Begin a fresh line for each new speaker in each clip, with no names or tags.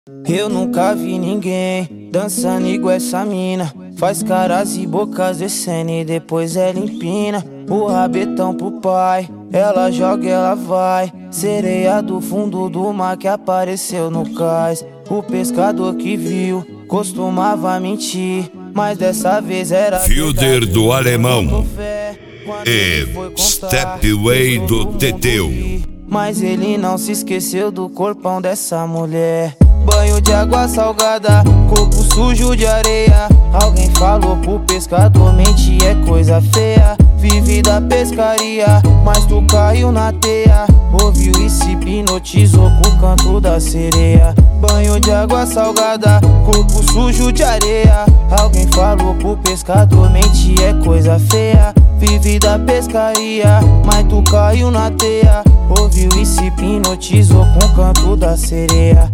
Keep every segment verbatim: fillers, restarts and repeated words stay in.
Eu nunca vi ninguém dançando igual essa mina. Faz caras e bocas descendo e depois ela empina o rabetão pro pai. Ela joga, ela vai. Sereia do fundo do mar que apareceu no cais. O pescador que viu costumava mentir, mas dessa vez era
Fielder do Alemão e Stepway do Teteu.
Mas ele não se esqueceu do corpão dessa mulher. Banho de água salgada, corpo sujo de areia. Alguém falou pro pescador, mentir é coisa feia. Vive da pescaria, mas tu caiu na teia. Ouviu e se hipnotizou com o canto da sereia. Banho de água salgada, corpo sujo de areia. Alguém falou pro pescador, mentir é coisa feia. Vive da pescaria, mas tu caiu na teia. Ouviu e se hipnotizou com o canto da sereia.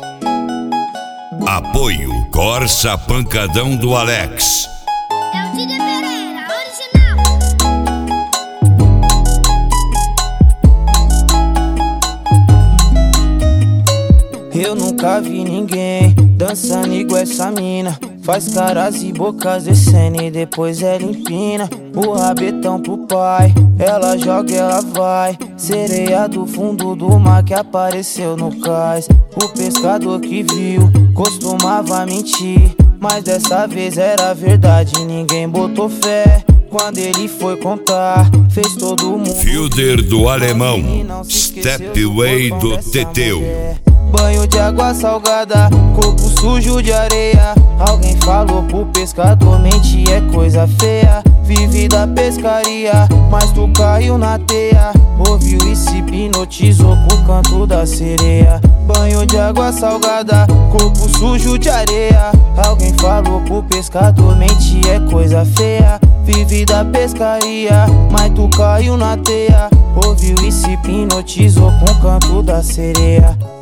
Apoio Corsa Pancadão do Alex.
É o Didi Pereira, original.
Eu nunca vi ninguém dançando igual essa mina. Faz caras e bocas descendo e depois ela empina o rabetão pro pai. Ela joga, ela vai. Sereia do fundo do mar que apareceu no cais. O pescador que viu costumava mentir, mas dessa vez era verdade, ninguém botou fé. Quando ele foi contar, fez todo mundo.
Fielder do Alemão, Stepway do Teteu.
Banho de água salgada, corpo sujo de areia. Alguém falou pro pescador, mentir é coisa feia. Vive da pescaria, mas tu caiu na teia. Ouviu e se hipnotizou com o canto da sereia. Banho de água salgada, corpo sujo de areia. Alguém falou pro pescador, mentir é coisa feia. Vive da pescaria, mas tu caiu na teia. Ouviu e se hipnotizou com o canto da sereia.